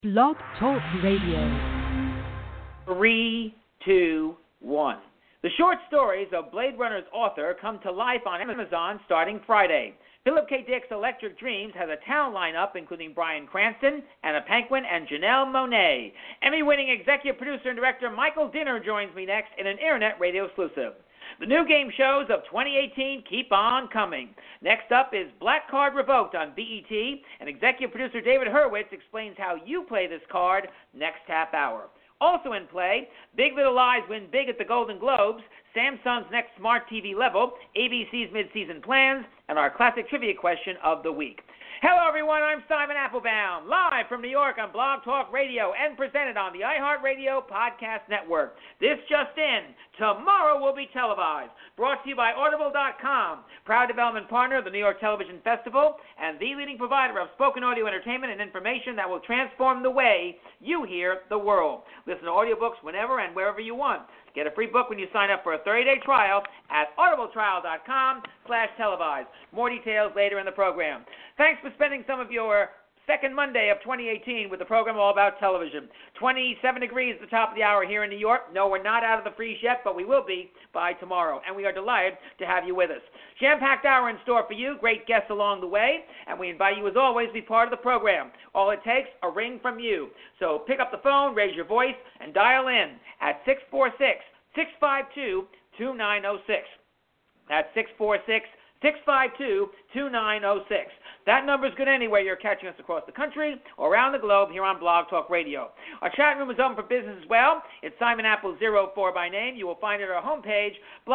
Blog Talk Radio. 3, 2, 1. The short stories of Blade Runner's author come to life on Amazon starting Friday. Philip K. Dick's Electric Dreams has a talent lineup including Bryan Cranston, Anna Paquin, and Janelle Monáe. Emmy-winning executive producer and director Michael Dinner joins me next in an Internet radio exclusive. The new game shows of 2018 keep on coming. Next up is Black Card Revoked on BET, and executive producer David Hurwitz explains how you play this card next half hour. Also in play, Big Little Lies win big at the Golden Globes, Samsung's next smart TV level, ABC's mid-season plans, and our classic trivia question of the week. Hello, everyone. I'm Simon Applebaum, live from New York on Blog Talk Radio and presented on the iHeartRadio Podcast Network. This just in, tomorrow will be televised. Brought to you by Audible.com, proud development partner of the New York Television Festival and the leading provider of spoken audio entertainment and information that will transform the way you hear the world. Listen to audiobooks whenever and wherever you want. Get a free book when you sign up for a 30-day trial at audibletrial.com/televised. More details later in the program. Thanks for spending some of your second Monday of 2018 with the program all about television. 27 degrees at the top of the hour here in New York. No, we're not out of the freeze yet, but we will be by tomorrow, and we are delighted to have you with us. Jam-packed hour in store for you, great guests along the way, and we invite you as always to be part of the program. All it takes, a ring from you. So pick up the phone, raise your voice, and dial in at 646-652-2906. That's 646-652-2906. That number is good anywhere you're catching us across the country or around the globe here on Blog Talk Radio. Our chat room is open for business as well. It's Simon Apple 04 by name. You will find it at our homepage,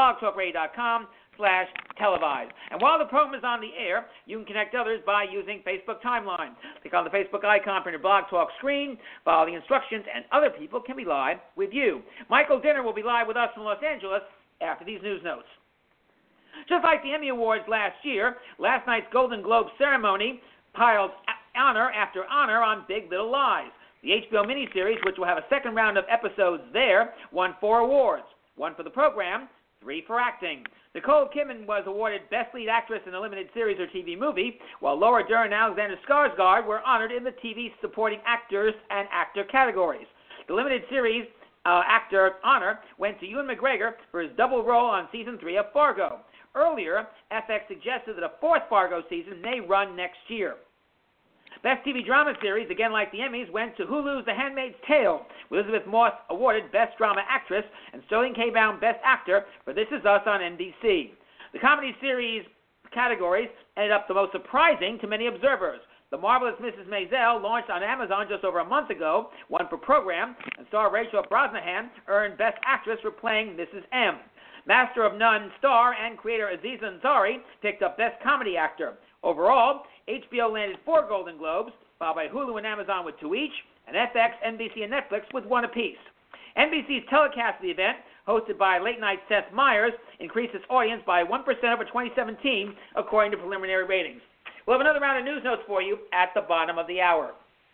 blogtalkradio.com/televised. And while the program is on the air, you can connect others by using Facebook Timeline. Click on the Facebook icon from your Blog Talk screen, follow the instructions, and other people can be live with you. Michael Dinner will be live with us from Los Angeles after these news notes. Just like the Emmy Awards last year, last night's Golden Globe ceremony piled honor after honor on Big Little Lies. The HBO miniseries, which will have a second round of episodes there, won 4 awards. 1 for the program, 3 for acting. Nicole Kidman was awarded Best Lead Actress in a Limited Series or TV Movie, while Laura Dern and Alexander Skarsgård were honored in the TV Supporting Actors and Actor categories. The Limited Series actor honor went to Ewan McGregor for his double role on Season 3 of Fargo. Earlier, FX suggested that a 4th Fargo season may run next year. Best TV Drama Series, again like the Emmys, went to Hulu's The Handmaid's Tale, with Elizabeth Moss awarded Best Drama Actress and Sterling K. Brown Best Actor for This Is Us on NBC. The Comedy Series categories ended up the most surprising to many observers. The Marvelous Mrs. Maisel, launched on Amazon just over a month ago, won for program, and star Rachel Brosnahan earned Best Actress for playing Mrs. M. Master of None star and creator Aziz Ansari picked up Best Comedy Actor. Overall, HBO landed 4 Golden Globes, followed by Hulu and Amazon with 2 each, and FX, NBC, and Netflix with 1 apiece. NBC's telecast of the event, hosted by late night Seth Meyers, increased its audience by 1% over 2017, according to preliminary ratings. We'll have another round of news notes for you at the bottom of the hour.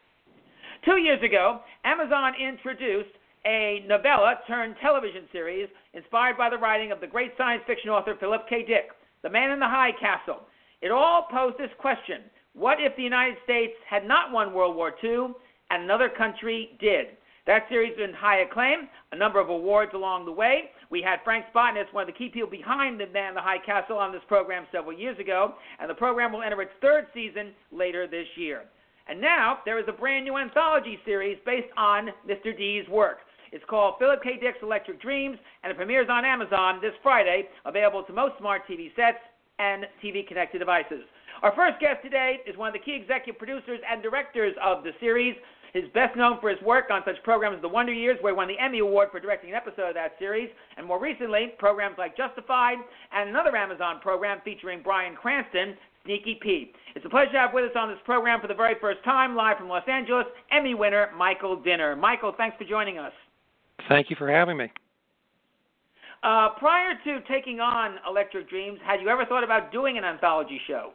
2 years ago, Amazon introduced a novella-turned-television series inspired by the writing of the great science fiction author Philip K. Dick, The Man in the High Castle. It all posed this question: what if the United States had not won World War II and another country did? That series earned high acclaim, a number of awards along the way. We had Frank Spotnitz, one of the key people behind The Man in the High Castle, on this program several years ago, and the program will enter its 3rd season later this year. And now there is a brand new anthology series based on Mr. D's work. It's called Philip K. Dick's Electric Dreams, and it premieres on Amazon this Friday, available to most smart TV sets and TV-connected devices. Our first guest today is one of the key executive producers and directors of the series. He's best known for his work on such programs as The Wonder Years, where he won the Emmy Award for directing an episode of that series, and more recently, programs like Justified and another Amazon program featuring Bryan Cranston, Sneaky Pete. It's a pleasure to have with us on this program for the very first time, live from Los Angeles, Emmy winner Michael Dinner. Michael, thanks for joining us. Thank you for having me. Prior to taking on Electric Dreams, had you ever thought about doing an anthology show?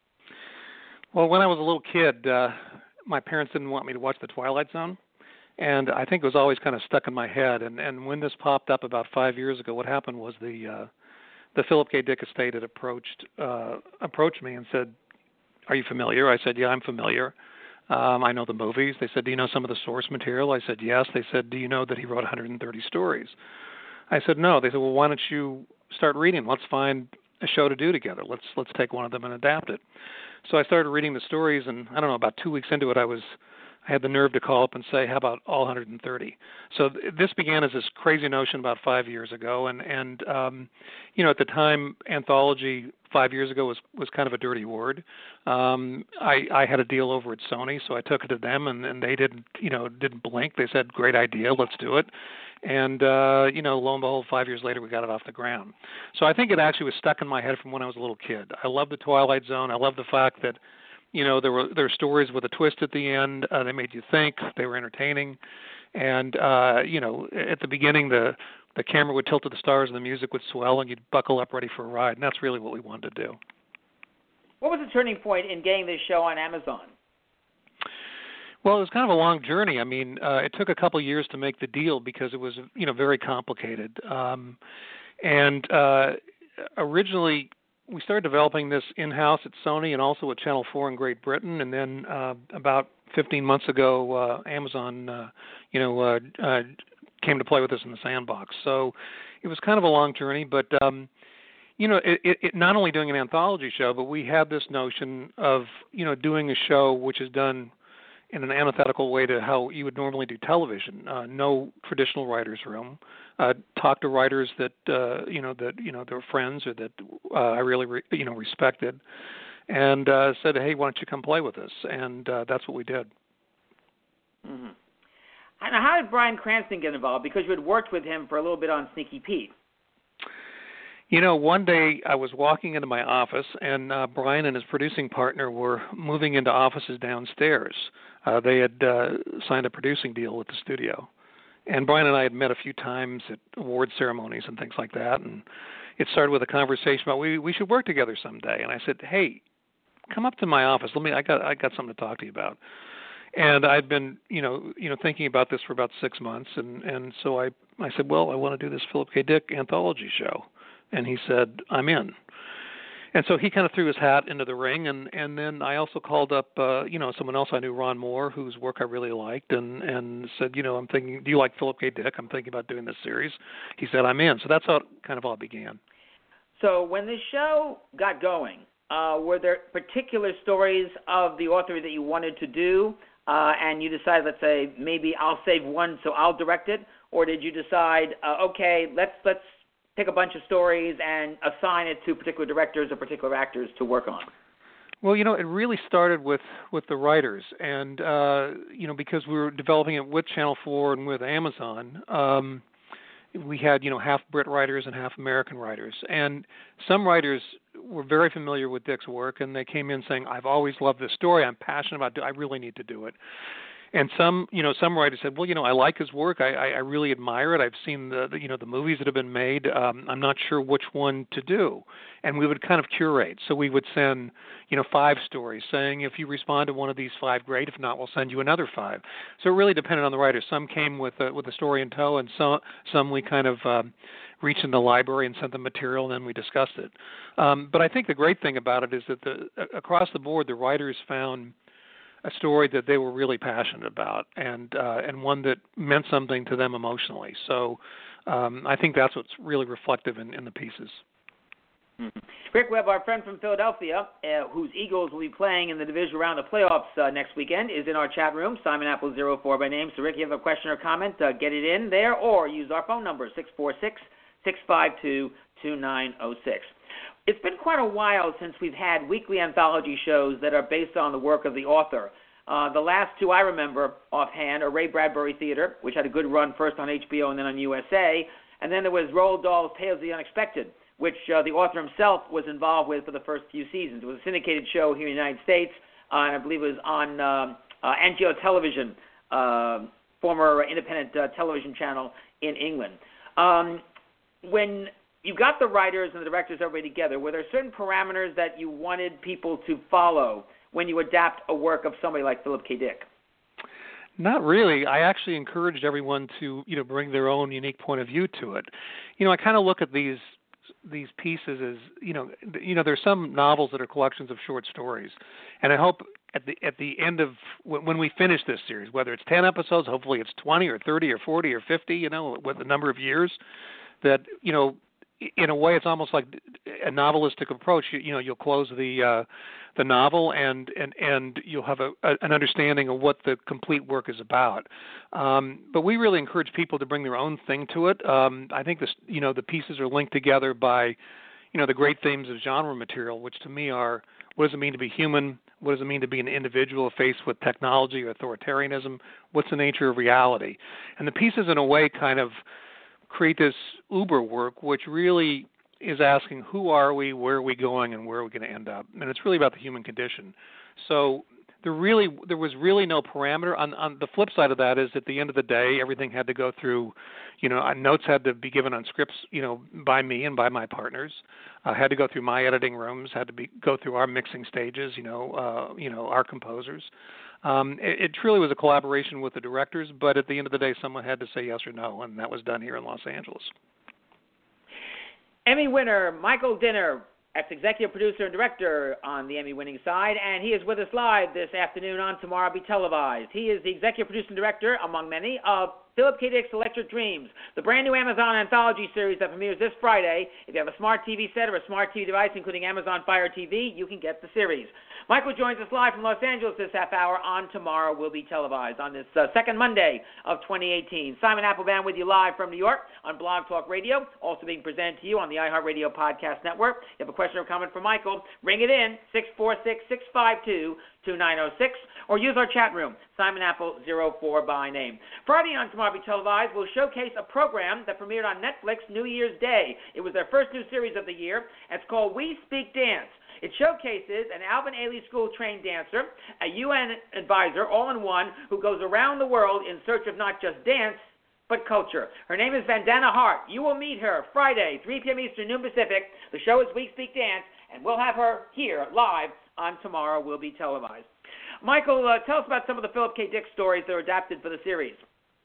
Well, when I was a little kid, my parents didn't want me to watch The Twilight Zone, and I think it was always kind of stuck in my head. And when this popped up about 5 years ago, what happened was the Philip K. Dick estate had approached me and said, "Are you familiar?" I said, "Yeah, I'm familiar." I know the movies. They said, do you know some of the source material? I said, yes. They said, do you know that he wrote 130 stories? I said, no. They said, well, why don't you start reading? Let's find a show to do together. Let's take one of them and adapt it. So I started reading the stories, and I don't know, about 2 weeks into it, I had the nerve to call up and say, how about all 130? So this began as this crazy notion about 5 years ago, and at the time, anthology 5 years ago was kind of a dirty word. I had a deal over at Sony, so I took it to them, and they didn't blink. They said, great idea, let's do it. And, lo and behold, 5 years later, we got it off the ground. So I think it actually was stuck in my head from when I was a little kid. I love the Twilight Zone. I love the fact that, there were stories with a twist at the end. They made you think. They were entertaining. And, at the beginning, the camera would tilt to the stars and the music would swell and you'd buckle up ready for a ride. And that's really what we wanted to do. What was the turning point in getting this show on Amazon? Well, it was kind of a long journey. I mean, it took a couple of years to make the deal because it was, very complicated. Originally, we started developing this in-house at Sony and also at Channel 4 in Great Britain. And then about 15 months ago, Amazon, came to play with us in the sandbox. So it was kind of a long journey. But, it not only doing an anthology show, but we had this notion of, doing a show which is done in an antithetical way to how you would normally do television. No traditional writer's room. Talk to writers that they're friends or that I really respected, and said, hey, why don't you come play with us? And that's what we did. Mm-hmm. And how did Bryan Cranston get involved? Because you had worked with him for a little bit on Sneaky Pete. One day I was walking into my office, and Bryan and his producing partner were moving into offices downstairs. They had signed a producing deal with the studio. And Bryan and I had met a few times at award ceremonies and things like that, and it started with a conversation about we should work together someday. And I said, hey, come up to my office. I got something to talk to you about. And I'd been, thinking about this for about 6 months, and so I said, well, I want to do this Philip K. Dick anthology show. And he said, I'm in. And so he kind of threw his hat into the ring, and then I also called up, someone else I knew, Ron Moore, whose work I really liked, and said, I'm thinking, do you like Philip K. Dick? I'm thinking about doing this series. He said, I'm in. So that's how it kind of all began. So when the show got going, were there particular stories of the author that you wanted to do, and you decided, let's say, maybe I'll save one so I'll direct it, or did you decide, okay, let's take a bunch of stories and assign it to particular directors or particular actors to work on? Well, it really started with the writers, and because we were developing it with Channel 4 and with Amazon, we had half Brit writers and half American writers, and some writers were very familiar with Dick's work, and they came in saying, I've always loved this story, I'm passionate about it, I really need to do it. And some writers said, well, I like his work. I really admire it. I've seen the movies that have been made. I'm not sure which one to do. And we would kind of curate. So we would send, 5 stories saying, if you respond to one of these 5, great. If not, we'll send you another 5. So it really depended on the writer. Some came with a story in tow, and some we kind of reached in the library and sent them material, and then we discussed it. But I think the great thing about it is that across the board, the writers found a story that they were really passionate about, and one that meant something to them emotionally. So I think that's what's really reflective in the pieces. Mm-hmm. Rick Webb, our friend from Philadelphia, whose Eagles will be playing in the division round of playoffs next weekend, is in our chat room. Simon Apple 04 by name. So, Rick, you have a question or comment, get it in there, or use our phone number, 646-652-2906. It's been quite a while since we've had weekly anthology shows that are based on the work of the author. The last 2 I remember offhand are Ray Bradbury Theater, which had a good run first on HBO and then on USA, and then there was Roald Dahl's Tales of the Unexpected, which the author himself was involved with for the first few seasons. It was a syndicated show here in the United States, and I believe it was on NGO Television, former independent television channel in England. When you got the writers and the directors, everybody together, were there certain parameters that you wanted people to follow when you adapt a work of somebody like Philip K. Dick? Not really. I actually encouraged everyone to, bring their own unique point of view to it. I kind of look at these pieces as, there's some novels that are collections of short stories, and I hope at the end of when we finish this series, whether it's 10 episodes, hopefully it's 20 or 30 or 40 or 50, with the number of years, that in a way it's almost like a novelistic approach. You'll close the novel and you'll have an understanding of what the complete work is about. But we really encourage people to bring their own thing to it. I think the pieces are linked together by the great themes of genre material, which to me are: what does it mean to be human? What does it mean to be an individual faced with technology or authoritarianism? What's the nature of reality? And the pieces, in a way, kind of create this uber work, which really is asking, who are we, where are we going, and where are we going to end up? And it's really about the human condition. So there was really no parameter. On the flip side of that is, at the end of the day, everything had to go through, notes had to be given on scripts, by me and by my partners. Had to go through my editing rooms, had to go through our mixing stages, our composers. It truly was a collaboration with the directors, but at the end of the day, someone had to say yes or no, and that was done here in Los Angeles. Emmy winner Michael Dinner, ex-executive producer and director on the Emmy-winning side, and he is with us live this afternoon on Tomorrow Be Televised. He is the executive producer and director, among many, of Philip K. Dick's Electric Dreams, the brand new Amazon anthology series that premieres this Friday. If you have a smart TV set or a smart TV device, including Amazon Fire TV, you can get the series. Michael joins us live from Los Angeles this half hour on Tomorrow Will Be Televised on this second Monday of 2018. Simon Applebaum with you live from New York on Blog Talk Radio, also being presented to you on the iHeartRadio Podcast Network. If you have a question or comment for Michael, ring it in, 646-652-2906, or use our chat room, Simon Apple 04 by name. Friday on Tomorrow Be Televised will showcase a program that premiered on Netflix New Year's Day. It was their first new series of the year. It's called We Speak Dance. It showcases an Alvin Ailey School-trained dancer, a UN advisor, all in one, who goes around the world in search of not just dance, but culture. Her name is Vandana Hart. You will meet her Friday, 3 p.m. Eastern, noon Pacific. The show is We Speak Dance, and we'll have her here live on Tomorrow Will Be Televised. Michael, tell us about some of the Philip K. Dick stories that are adapted for the series.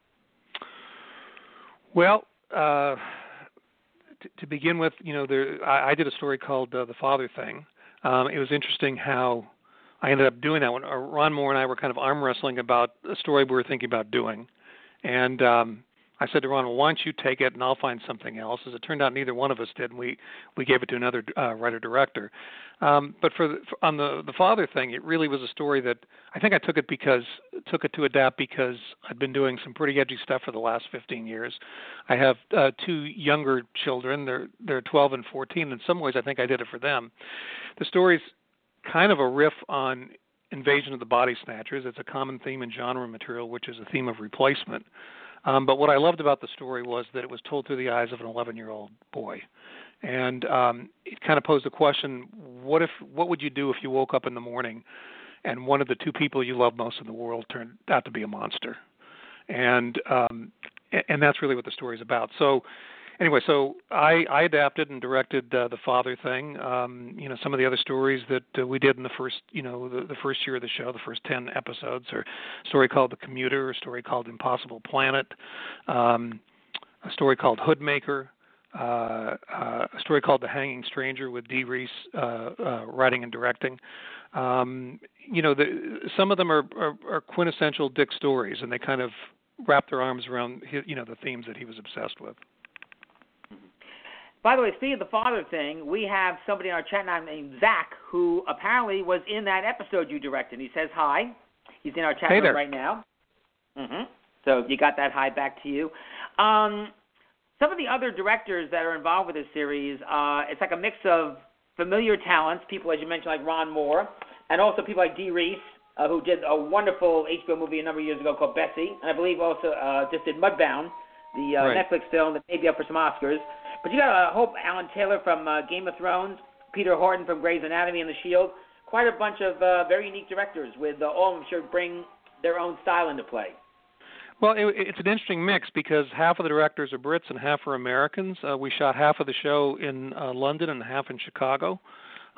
Well, to begin with, I did a story called The Father Thing. It was interesting how I ended up doing that when Ron Moore and I were kind of arm wrestling about a story we were thinking about doing. And I said to Ron, well, why don't you take it and I'll find something else. As it turned out, neither one of us did, and we gave it to another writer-director. But on the Father Thing, it really was a story that I think I took it to adapt because I'd been doing some pretty edgy stuff for the last 15 years. I have two younger children. They're 12 and 14. In some ways, I think I did it for them. The story's kind of a riff on Invasion of the Body Snatchers. It's a common theme in genre material, which is a theme of replacement. But what I loved about the story was that it was told through the eyes of an 11-year-old boy. And it kind of posed the question, what would you do if you woke up in the morning and one of the two people you love most in the world turned out to be a monster? And that's really what the story's about. So anyway, I adapted and directed The Father Thing. Some of the other stories that we did in the first, the first year of the show, the first 10 episodes, are a story called The Commuter, a story called Impossible Planet, a story called Hoodmaker, a story called The Hanging Stranger with Dee Reese writing and directing. Some of them are quintessential Dick stories, and they kind of wrap their arms around the themes that he was obsessed with. By the way, speaking of The Father Thing, we have somebody on our chat now named Zach, who apparently was in that episode you directed. He says hi. He's in our chat room right now. Mm-hmm. So you got that hi back to you. Some of the other directors that are involved with this series, it's like a mix of familiar talents, people, as you mentioned, like Ron Moore, and also people like Dee Reese, who did a wonderful HBO movie a number of years ago called Bessie, and I believe also just did Mudbound, the Netflix film that may be up for some Oscars. But you got Alan Taylor from Game of Thrones, Peter Horton from Grey's Anatomy and The Shield, quite a bunch of very unique directors with all of them sure bring their own style into play. Well, it's an interesting mix because half of the directors are Brits and half are Americans. We shot half of the show in London and half in Chicago.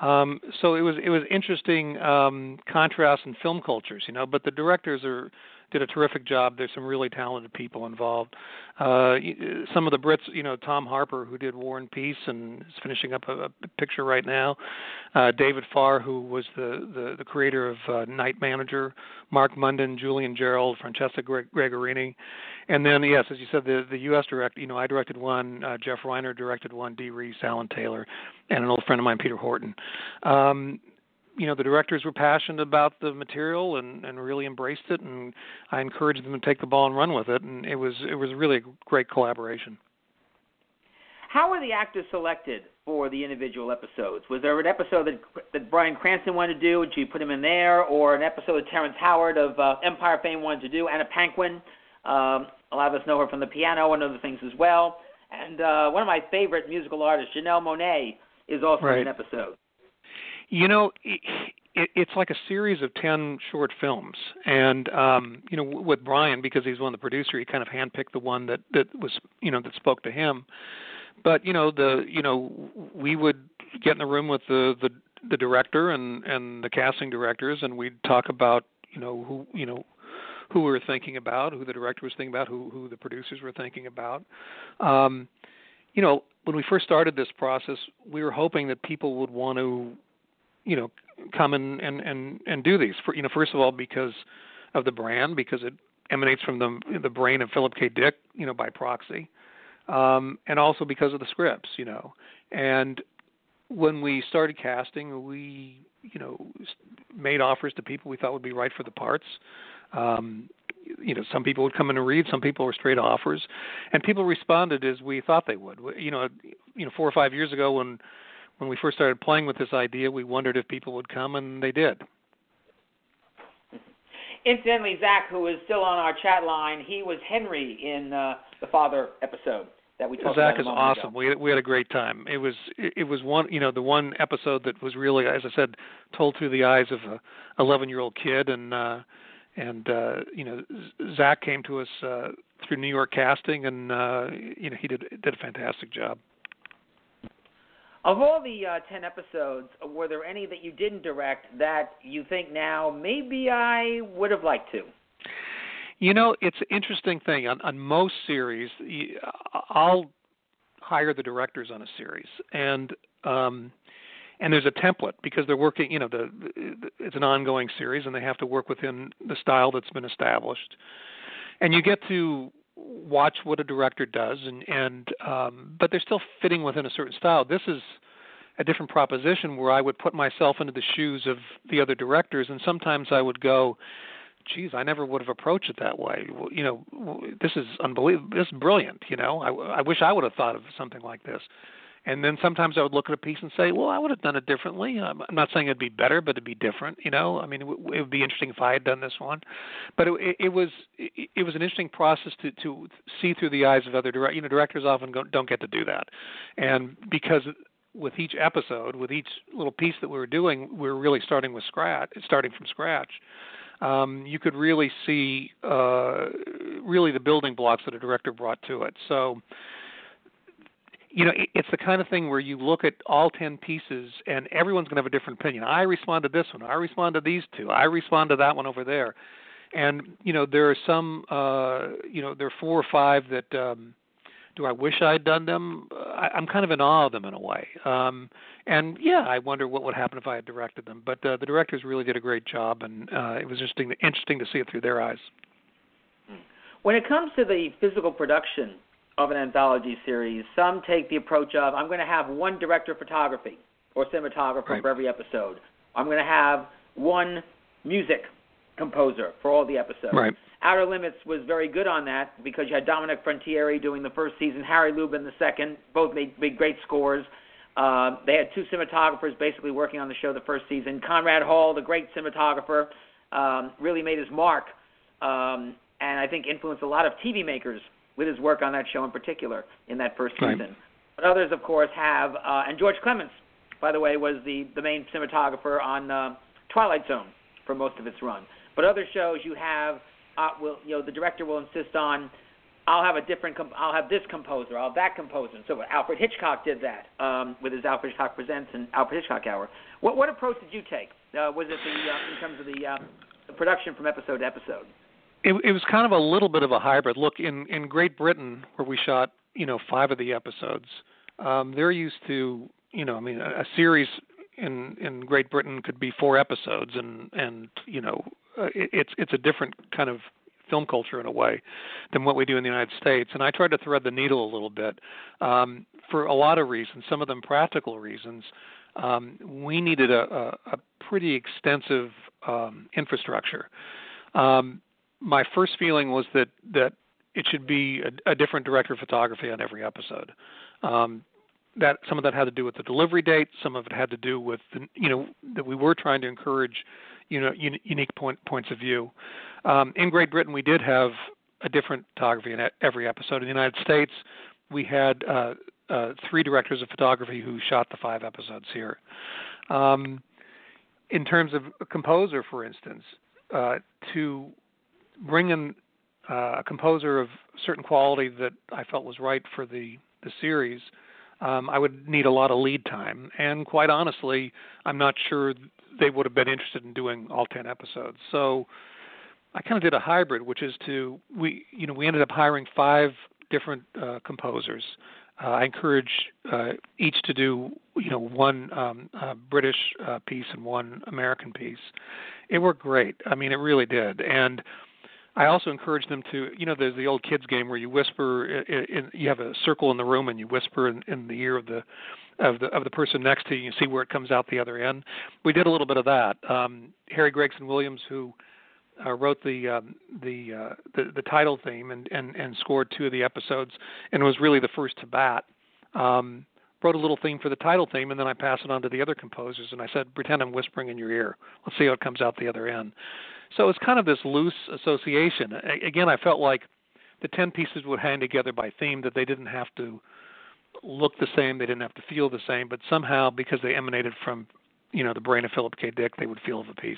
So it was interesting contrast in film cultures, but the directors are did a terrific job. There's some really talented people involved. Some of the Brits, Tom Harper, who did War and Peace and is finishing up a picture right now. David Farr, who was the creator of Night Manager. Mark Munden, Julian Gerald, Francesca Gregorini. And then, yes, as you said, the U.S. direct, I directed one, Jeff Reiner directed one, Dee Reese, Alan Taylor, and an old friend of mine, Peter Horton. The directors were passionate about the material and really embraced it, and I encouraged them to take the ball and run with it, and it was really a great collaboration. How were the actors selected for the individual episodes? Was there an episode that Bryan Cranston wanted to do, and you put him in there, or an episode that Terrence Howard of Empire fame wanted to do? Anna Paquin, a lot of us know her from The Piano and other things as well. And one of my favorite musical artists, Janelle Monáe, is also in an episode. It's like a series of 10 short films, and with Bryan, because he's one of the producers, he kind of handpicked the one that was that spoke to him. But we would get in the room with the director and the casting directors, and we'd talk about who we were thinking about, who the director was thinking about, who the producers were thinking about. When we first started this process, we were hoping that people would want to come and do these. First of all, because of the brand, because it emanates from the brain of Philip K. Dick, by proxy, and also because of the scripts, And when we started casting, we, made offers to people we thought would be right for the parts. Some people would come in and read, some people were straight offers, and people responded as we thought they would. 4 or 5 years ago when we first started playing with this idea, we wondered if people would come, and they did. Incidentally, Zach, who is still on our chat line, he was Henry in the Father episode that we talked about. Zach is awesome. We had a great time. It was one, the one episode that was really, as I said, told through the eyes of a 11-year-old kid, and Zach came to us through New York casting, and he did a fantastic job. Of all the 10 episodes, were there any that you didn't direct that you think now maybe I would have liked to? It's an interesting thing. On most series, I'll hire the directors on a series, and there's a template because they're working. It's an ongoing series, and they have to work within the style that's been established. And you get to watch what a director does, but they're still fitting within a certain style. This is a different proposition where I would put myself into the shoes of the other directors, and sometimes I would go, geez, I never would have approached it that way. This is unbelievable. This is brilliant. I wish I would have thought of something like this. And then sometimes I would look at a piece and say, well, I would have done it differently. I'm not saying it'd be better, but it'd be different. It would be interesting if I had done this one. But it was an interesting process to see through the eyes of other directors. Directors often don't get to do that. And because with each episode, with each little piece that we were doing, we were really starting from scratch. You could really see really the building blocks that a director brought to it. So, it's the kind of thing where you look at all 10 pieces and everyone's going to have a different opinion. I respond to this one. I respond to these two. I respond to that one over there. And, there are some, there are 4 or 5 that, do I wish I'd done them? I'm kind of in awe of them in a way. And, yeah, I wonder what would happen if I had directed them. But the directors really did a great job, and it was interesting to see it through their eyes. When it comes to the physical production of an anthology series, some take the approach of, I'm going to have one director of photography or cinematographer for every episode. I'm going to have one music composer for all the episodes. Right. Outer Limits was very good on that because you had Dominic Frontieri doing the first season, Harry Lubin the second. Both made great scores. They had 2 cinematographers basically working on the show the first season. Conrad Hall, the great cinematographer, really made his mark and I think influenced a lot of TV makers with his work on that show in particular in that first season. Right. But others, of course, have, and George Clements, by the way, was the main cinematographer on Twilight Zone for most of its run. But other shows you have, the director will insist on, I'll have this composer, I'll have that composer. And so Alfred Hitchcock did that with his Alfred Hitchcock Presents and Alfred Hitchcock Hour. What approach did you take? Was it in terms of the production from episode to episode? It was kind of a little bit of a hybrid. Look, in Great Britain, where we shot, 5 of the episodes, they're used to, a series in Great Britain could be 4 episodes, and it's a different kind of film culture in a way than what we do in the United States. And I tried to thread the needle a little bit for a lot of reasons, some of them practical reasons. We needed a pretty extensive infrastructure. My first feeling was that it should be a different director of photography on every episode. That some of that had to do with the delivery date. Some of it had to do with that we were trying to encourage unique points of view. In Great Britain, we did have a different photography in every episode. In the United States, we had 3 directors of photography who shot the 5 episodes here. In terms of a composer, for instance, to bring in a composer of certain quality that I felt was right for the series, I would need a lot of lead time. And quite honestly, I'm not sure they would have been interested in doing all 10 episodes. So I kind of did a hybrid, which is we ended up hiring 5 different composers. I encouraged each to do, one British piece and one American piece. It worked great. I mean, it really did. And I also encouraged them to, there's the old kids game where you whisper, you have a circle in the room and you whisper in the ear of the person next to you. You see where it comes out the other end. We did a little bit of that. Harry Gregson Williams, who wrote the title theme and scored 2 of the episodes and was really the first to bat, wrote a little theme for the title theme, and then I passed it on to the other composers, and I said, pretend I'm whispering in your ear. Let's see how it comes out the other end. So it's kind of this loose association. Again, I felt like the 10 pieces would hang together by theme, that they didn't have to look the same, they didn't have to feel the same, but somehow, because they emanated from, the brain of Philip K. Dick, they would feel of a piece.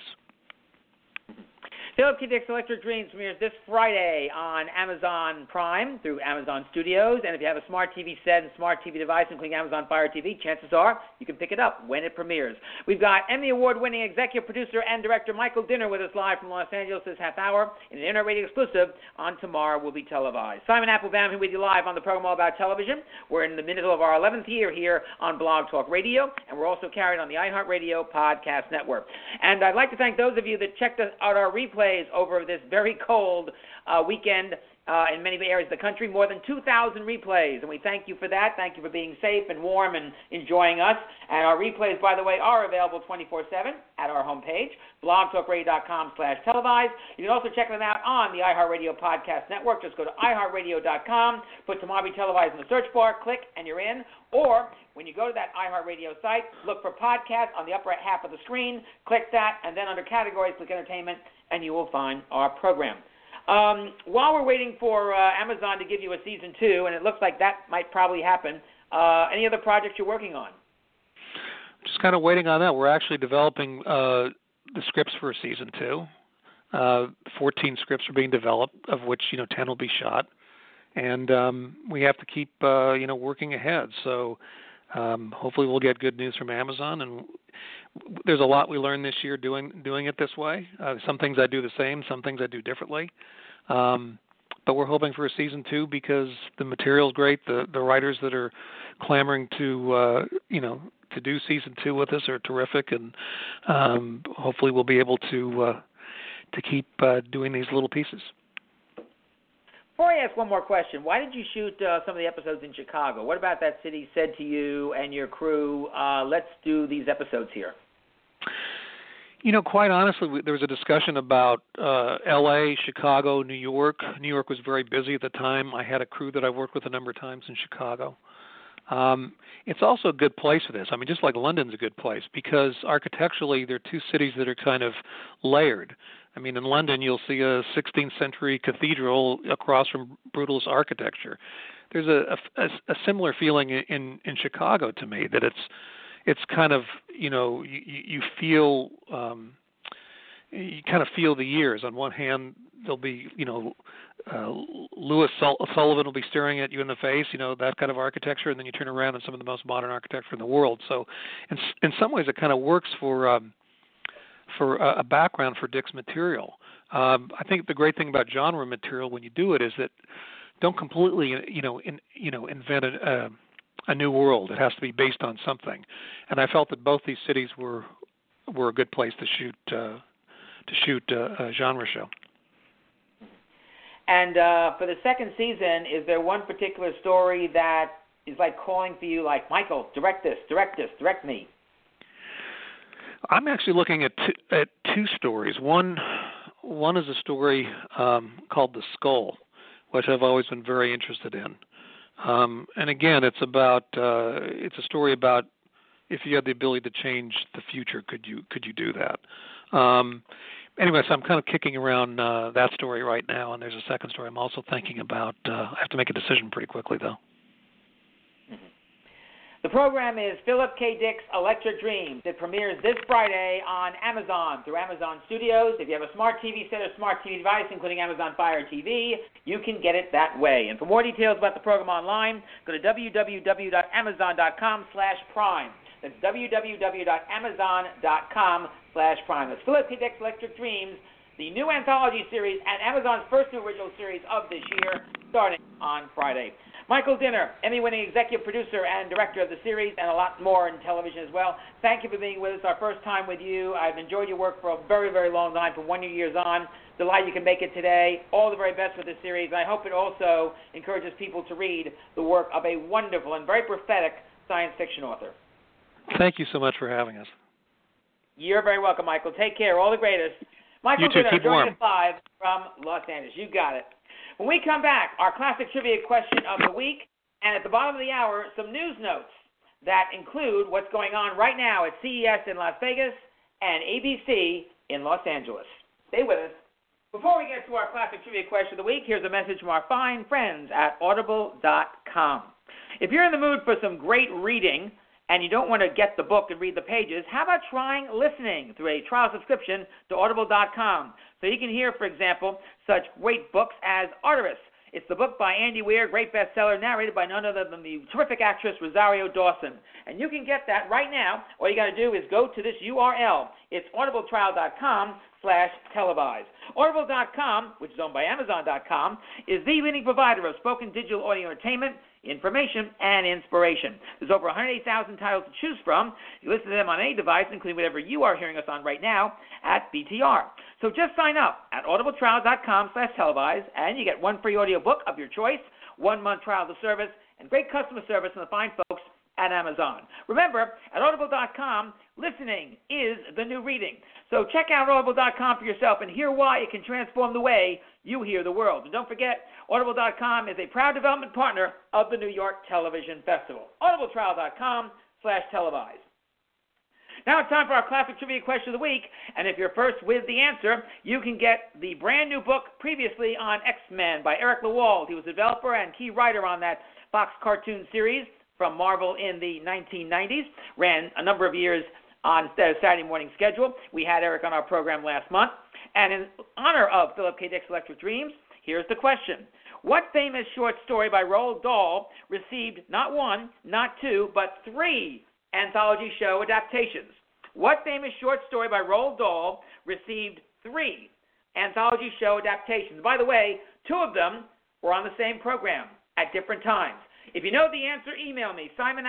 Philip K. Dick's Electric Dreams premieres this Friday on Amazon Prime through Amazon Studios. And if you have a smart TV set and smart TV device, including Amazon Fire TV, chances are you can pick it up when it premieres. We've got Emmy Award-winning executive producer and director Michael Dinner with us live from Los Angeles this half hour in an Internet Radio exclusive on Tomorrow Will Be Televised. Simon Applebaum here with you live on the program All About Television. We're in the middle of our 11th year here on Blog Talk Radio, and we're also carried on the iHeartRadio Podcast Network. And I'd like to thank those of you that checked out our replay over this very cold weekend in many areas of the country, more than 2,000 replays, and we thank you for that. Thank you for being safe and warm and enjoying us. And our replays, by the way, are available 24/7 at our homepage, blogtalkradio.com/televised. You can also check them out on the iHeartRadio Podcast Network. Just go to iHeartRadio.com, put Tomorrow Will Be Televised in the search bar, click, and you're in. Or when you go to that iHeartRadio site, look for podcast on the upper half of the screen, click that, and then under categories, click entertainment, and you will find our program. While we're waiting for Amazon to give you a season 2, and it looks like that might probably happen, any other projects you're working on? Just kind of waiting on that. We're actually developing the scripts for season 2. 14 scripts are being developed, of which 10 will be shot, and we have to keep working ahead. So hopefully we'll get good news from Amazon, and there's a lot we learned this year doing it this way. Some things I do the same, some things I do differently. But we're hoping for a season 2 because the material's great. The writers that are clamoring to do season 2 with us are terrific, and hopefully we'll be able to keep doing these little pieces. Before I ask one more question, why did you shoot some of the episodes in Chicago? What about that city said to you and your crew, let's do these episodes here? Quite honestly, there was a discussion about L.A., Chicago, New York. New York was very busy at the time. I had a crew that I worked with a number of times in Chicago. It's also a good place for this. I mean, just like London's a good place because architecturally they're 2 cities that are kind of layered. I mean, in London you'll see a 16th century cathedral across from brutalist architecture. There's a similar feeling in Chicago to me, that it's kind of, you feel, you kind of feel the years. On one hand, there'll be, Louis Sullivan will be staring at you in the face, that kind of architecture, and then you turn around and some of the most modern architecture in the world. So in some ways it kind of works for a background for Dick's material. I think the great thing about genre material when you do it is that don't completely, invent a new world. It has to be based on something, and I felt that both these cities were a good place to shoot a genre show. And for the second season, is there one particular story that is like calling for you, like, Michael, direct this, direct me? I'm actually looking at two stories. One is a story called The Skull, which I've always been very interested in. And again, it's a story about if you had the ability to change the future, could you do that? Anyway, so I'm kind of kicking around that story right now, and there's a second story I'm also thinking about. I have to make a decision pretty quickly, though. Mm-hmm. The program is Philip K. Dick's Electric Dreams. It premieres this Friday on Amazon through Amazon Studios. If you have a smart TV set or smart TV device, including Amazon Fire TV, you can get it that way. And for more details about the program online, go to www.amazon.com/prime. That's www.amazon.com/prime. That's Philip K. Dick's Electric Dreams, the new anthology series and Amazon's first new original series of this year, starting on Friday. Michael Dinner, Emmy-winning executive producer and director of the series, and a lot more in television as well. Thank you for being with us. Our first time with you. I've enjoyed your work for a very, very long time, from 1 years on. Delighted you can make it today. All the very best with this series. I hope it also encourages people to read the work of a wonderful and very prophetic science fiction author. Thank you so much for having us. You're very welcome, Michael. Take care. All the greatest. Michael Dinner, joining us live from Los Angeles. You got it. When we come back, our classic trivia question of the week, and at the bottom of the hour, some news notes that include what's going on right now at CES in Las Vegas and ABC in Los Angeles. Stay with us. Before we get to our classic trivia question of the week, here's a message from our fine friends at Audible.com. If you're in the mood for some great reading and you don't want to get the book and read the pages, how about trying listening through a trial subscription to Audible.com? So you can hear, for example, such great books as Artemis. It's the book by Andy Weir, great bestseller, narrated by none other than the terrific actress Rosario Dawson. And you can get that right now. All you got to do is go to this URL. It's audibletrial.com/televise. Audible.com, which is owned by Amazon.com, is the leading provider of spoken digital audio entertainment, information, and inspiration. There's over 180,000 titles to choose from. You listen to them on any device, including whatever you are hearing us on right now at BTR. So just sign up at audibletrial.com/televise, and you get one free audiobook of your choice, 1 month trial of the service, and great customer service from the fine folks at Amazon. Remember, at audible.com, listening is the new reading. So check out audible.com for yourself and hear why it can transform the way you hear the world. And don't forget, audible.com is a proud development partner of the New York Television Festival. audibletrial.com/televise. Now it's time for our classic trivia question of the week, and if you're first with the answer, you can get the brand new book Previously on X-Men by Eric Lewald. He was a developer and key writer on that Fox cartoon series from Marvel in the 1990s, ran a number of years on Saturday morning schedule. We had Eric on our program last month. And in honor of Philip K. Dick's Electric Dreams, here's the question. What famous short story by Roald Dahl received not 1, not 2, but 3 anthology show adaptations? What famous short story by Roald Dahl received 3 anthology show adaptations? By the way, 2 of them were on the same program at different times. If you know the answer, email me,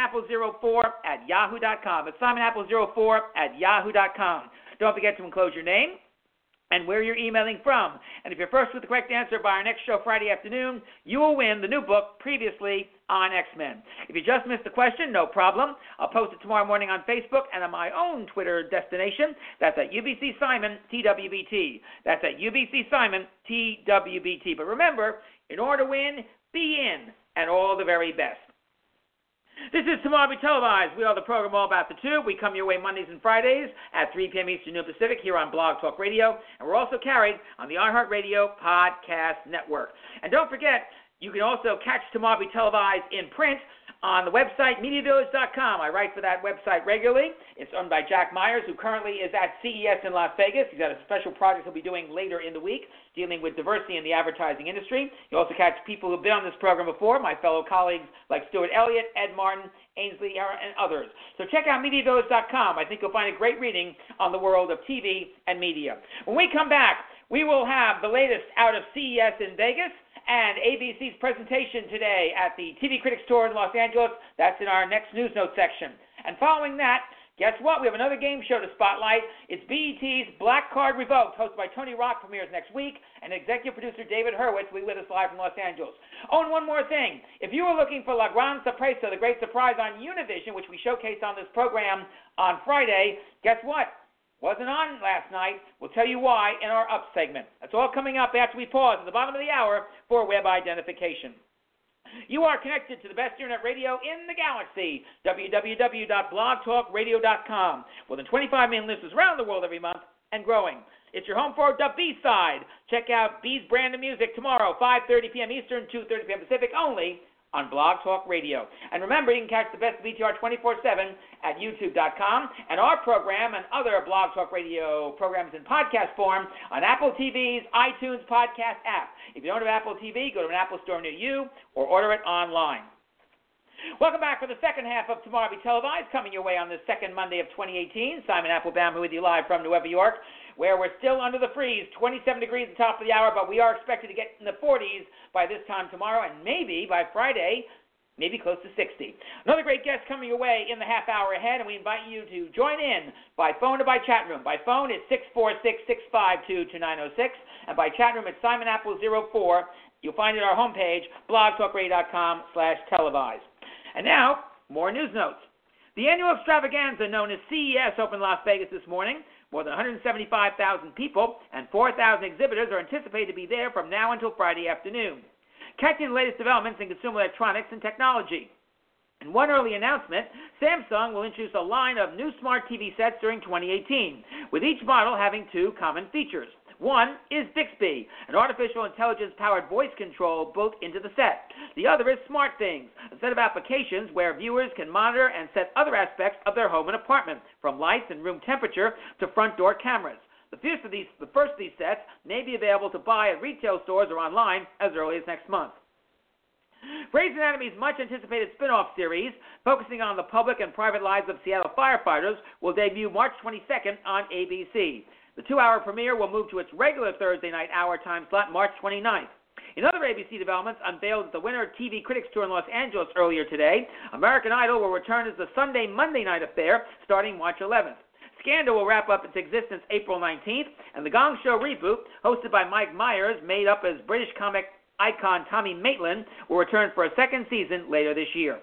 simonapple04@yahoo.com. It's simonapple04@yahoo.com. Don't forget to enclose your name and where you're emailing from. And if you're first with the correct answer by our next show Friday afternoon, you will win the new book, Previously on X-Men. If you just missed the question, no problem. I'll post it tomorrow morning on Facebook and on my own Twitter destination. That's at UBC Simon TWBT. That's at UBC Simon TWBT. But remember, in order to win, be in, and all the very best. This is Tomorrow Be Televised. We are the program all about the tube. We come your way Mondays and Fridays at 3 p.m. Eastern, noon Pacific here on Blog Talk Radio. And we're also carried on the iHeartRadio Podcast Network. And don't forget, you can also catch Tomorrow Be Televised in print on the website, MediaVillage.com. I write for that website regularly. It's owned by Jack Myers, who currently is at CES in Las Vegas. He's got a special project he'll be doing later in the week, dealing with diversity in the advertising industry. You also catch people who've been on this program before, my fellow colleagues like Stuart Elliott, Ed Martin, Ainsley Era, and others. So check out MediaVillage.com. I think you'll find a great reading on the world of TV and media. When we come back, We will have the latest out of CES in Vegas and ABC's presentation today at the TV Critics Tour in Los Angeles. That's in our next news note section. And following that, guess what? We have another game show to spotlight. It's BET's Black Card Revoked, hosted by Tony Rock, premieres next week, and executive producer David Hurwitz will be with us live from Los Angeles. Oh, and one more thing. If you are looking for La Gran Sorpresa, the great surprise on Univision, which we showcased on this program on Friday, guess what? Wasn't on last night. We'll tell you why in our Up segment. That's all coming up after we pause at the bottom of the hour for web identification. You are connected to the best internet radio in the galaxy, www.blogtalkradio.com. More than 25 million listeners around the world every month and growing. It's your home for the B-side. Check out B's brand of music tomorrow, 5:30 p.m. Eastern, 2:30 p.m. Pacific, only on Blog Talk Radio. And remember, you can catch the best of BTR 24/7 at YouTube.com, and our program and other Blog Talk Radio programs in podcast form on Apple TV's iTunes podcast app. If you don't have Apple TV, go to an Apple store near you or order it online. Welcome back for the second half of Tomorrow Be Televised, coming your way on this second Monday of 2018. Simon Applebaum with you live from New York, where we're still under the freeze, 27 degrees at the top of the hour, but we are expected to get in the 40s by this time tomorrow, and maybe by Friday, maybe close to 60. Another great guest coming your way in the half hour ahead, and we invite you to join in by phone or by chat room. By phone, it's 646-652-2906, and by chat room, it's SimonApple04. You'll find it on our homepage, blogtalkradio.com/televised. And now, more news notes. The annual extravaganza known as CES opened Las Vegas this morning. More than 175,000 people and 4,000 exhibitors are anticipated to be there from now until Friday afternoon. Catching the latest developments in consumer electronics and technology. In one early announcement, Samsung will introduce a line of new smart TV sets during 2018, with each model having two common features. One is Bixby, an artificial intelligence-powered voice control built into the set. The other is SmartThings, a set of applications where viewers can monitor and set other aspects of their home and apartment, from lights and room temperature to front door cameras. The first of these sets may be available to buy at retail stores or online as early as next month. Grey's Anatomy's much-anticipated spin-off series, focusing on the public and private lives of Seattle firefighters, will debut March 22nd on ABC. The 2-hour premiere will move to its regular Thursday night hour time slot March 29th. In other ABC developments unveiled at the Winter TV Critics Tour in Los Angeles earlier today, American Idol will return as the Sunday-Monday night affair starting March 11th. Scandal will wrap up its existence April 19th, and The Gong Show reboot, hosted by Mike Myers, made up as British comic icon Tommy Maitland, will return for a second season later this year.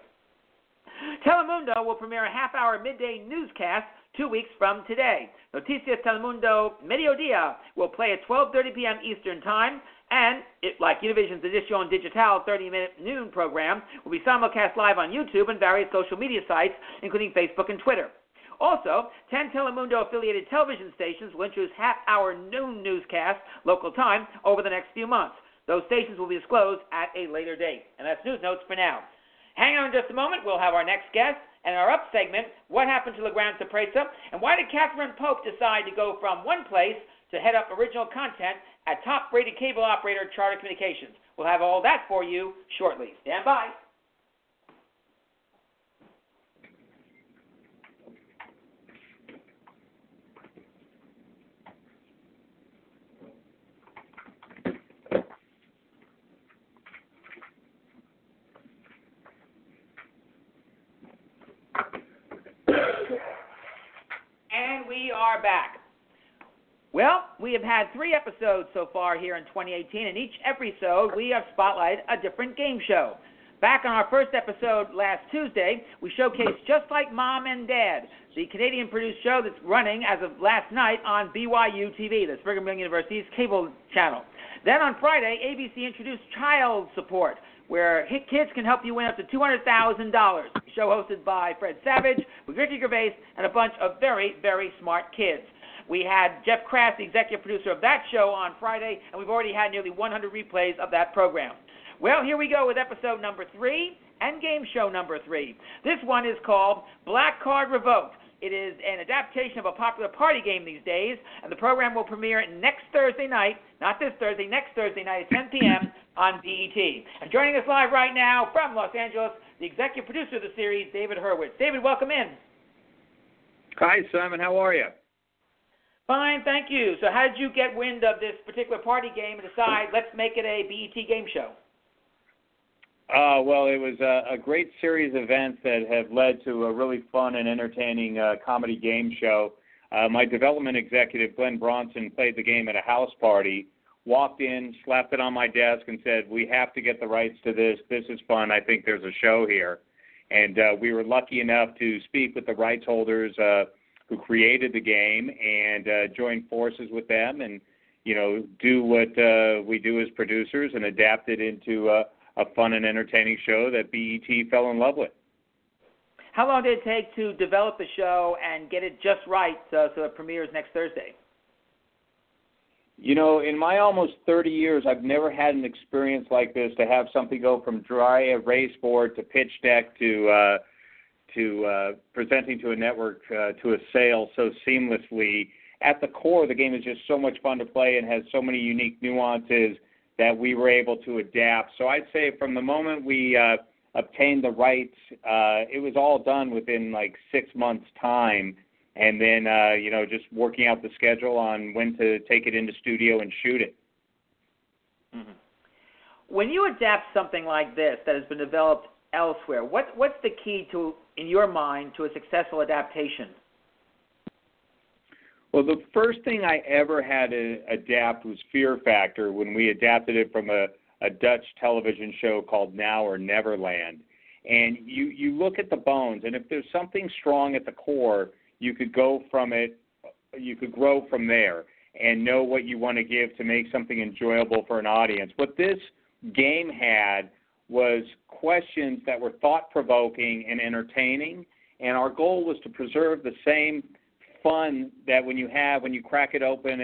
Telemundo will premiere a half-hour midday newscast 2 weeks from today. Noticias Telemundo Mediodía will play at 12:30 p.m. Eastern Time, and like Univision's Edition Digital 30-minute noon program, will be simulcast live on YouTube and various social media sites, including Facebook and Twitter. Also, 10 Telemundo-affiliated television stations will introduce half-hour noon newscasts, local time, over the next few months. Those stations will be disclosed at a later date. And that's news notes for now. Hang on just a moment. We'll have our next guest. And our Up segment, what happened to La Gran Sorpresa, and why did Catherine Pope decide to go from one place to head up original content at top-rated cable operator Charter Communications? We'll have all that for you shortly. Stand by. And we are back. Well, we have had 3 episodes so far here in 2018, and each episode we have spotlighted a different game show. Back on our first episode last Tuesday, we showcased Just Like Mom and Dad, the Canadian-produced show that's running as of last night on BYU TV, that's Brigham Young University's cable channel. Then on Friday, ABC introduced Child Support, where kids can help you win up to $200,000. A show hosted by Fred Savage, with Ricky Gervais, and a bunch of very, very smart kids. We had Jeff Crass, the executive producer of that show, on Friday, and we've already had nearly 100 replays of that program. Well, here we go with episode number 3 and game show number 3. This one is called Black Card Revoked. It is an adaptation of a popular party game these days, and the program will premiere next Thursday night, not this Thursday, next Thursday night at 10 p.m. on BET. And joining us live right now from Los Angeles, the executive producer of the series, David Hurwitz. David, welcome in. Hi, Simon. How are you? Fine, thank you. So how did you get wind of this particular party game and decide, let's make it a BET game show? Well, it was a great series of events that have led to a really fun and entertaining comedy game show. My development executive, Glenn Bronson, played the game at a house party, walked in, slapped it on my desk, and said, we have to get the rights to this. This is fun. I think there's a show here. And we were lucky enough to speak with the rights holders who created the game and join forces with them and, do what we do as producers and adapt it into a fun and entertaining show that BET fell in love with. How long did it take to develop the show and get it just right so it premieres next Thursday? In my almost 30 years, I've never had an experience like this, to have something go from dry erase board to pitch deck to presenting to a network to a sale so seamlessly. At the core, the game is just so much fun to play and has so many unique nuances that we were able to adapt. So I'd say from the moment we obtained the rights, it was all done within like 6 months' time. And then, just working out the schedule on when to take it into studio and shoot it. Mm-hmm. When you adapt something like this that has been developed elsewhere, what's the key to, in your mind, to a successful adaptation? Well, the first thing I ever had to adapt was Fear Factor when we adapted it from a Dutch television show called Now or Neverland. And you look at the bones, and if there's something strong at the core, you could go from it, you could grow from there and know what you want to give to make something enjoyable for an audience. What this game had was questions that were thought-provoking and entertaining, and our goal was to preserve the same fun that when you crack it open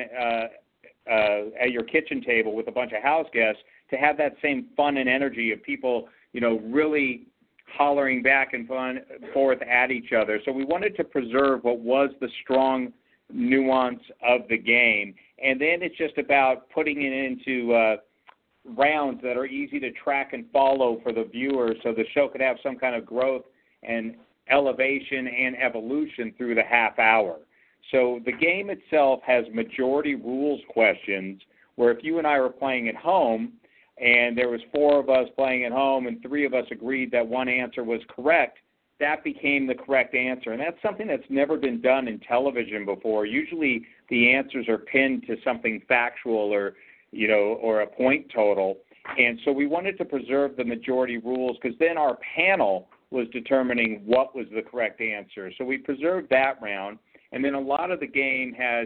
at your kitchen table with a bunch of house guests, to have that same fun and energy of people, really hollering back and forth at each other. So we wanted to preserve what was the strong nuance of the game, and then it's just about putting it into rounds that are easy to track and follow for the viewer, so the show could have some kind of growth and elevation and evolution through the half hour. So the game itself has majority rules questions, where if you and I were playing at home, and there was 4 of us playing at home and 3 of us agreed that one answer was correct, that became the correct answer. And that's something that's never been done in television before. Usually the answers are pinned to something factual or a point total. And so we wanted to preserve the majority rules, because then our panel was determining what was the correct answer. So we preserved that round. And then a lot of the game has,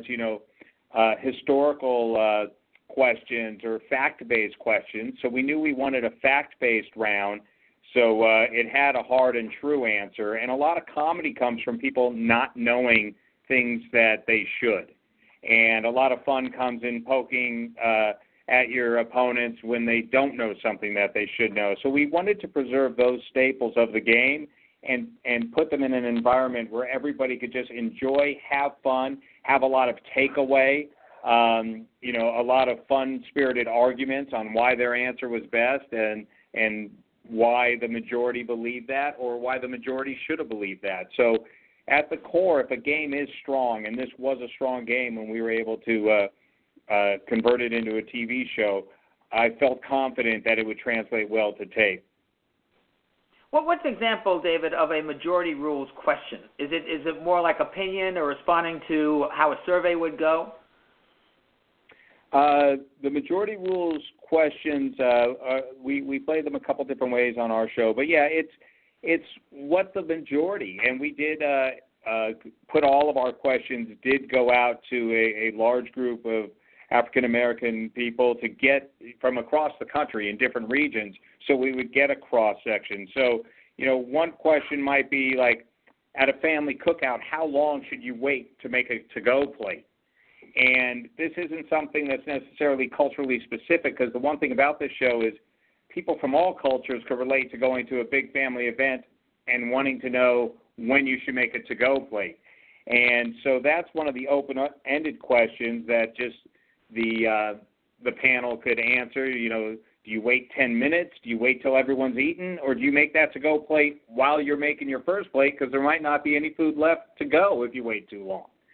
historical questions or fact-based questions. So we knew we wanted a fact-based round, so it had a hard and true answer. And a lot of comedy comes from people not knowing things that they should. And a lot of fun comes in poking at your opponents when they don't know something that they should know. So we wanted to preserve those staples of the game and put them in an environment where everybody could just enjoy, have fun, have a lot of takeaway, a lot of fun-spirited arguments on why their answer was best and why the majority believed that or why the majority should have believed that. So at the core, if a game is strong, and this was a strong game when we were able to convert it into a TV show, I felt confident that it would translate well to tape. Well, what's an example, David, of a majority rules question? Is it more like opinion or responding to how a survey would go? The majority rules questions, we play them a couple different ways on our show. But, yeah, it's what the majority, and we did put all of our questions did go out to a large group of African-American people to get from across the country in different regions, so we would get a cross-section. So, one question might be like, at a family cookout, how long should you wait to make a to-go plate? And this isn't something that's necessarily culturally specific, because the one thing about this show is people from all cultures could relate to going to a big family event and wanting to know when you should make a to-go plate. And so that's one of the open-ended questions that just the panel could answer. Do you wait 10 minutes? Do you wait till everyone's eaten? Or do you make that to-go plate while you're making your first plate, because there might not be any food left to go if you wait too long?